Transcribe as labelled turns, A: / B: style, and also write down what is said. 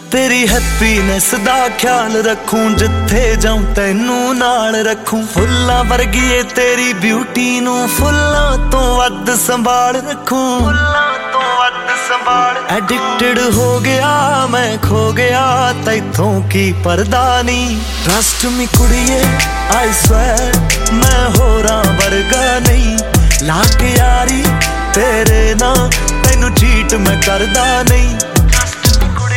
A: तेरी हैप्पीनेस दा ख्याल रखूं, जिथे जाऊं तैनू नाल रखूं। फुल्लां वर्गी ए तेरी ब्यूटी नू फुल्लां तो वध संभाल रखूं, फुल्लां तो वध संभाल। एडिक्टेड हो गया मैं, खो गया तैथों की परदा नी। ट्रस्ट मी कुड़िए आई स्वेयर मैं होरां वर्गा नहीं। ला के यारी तेरे ना तैनू चीट मैं करदा नहीं।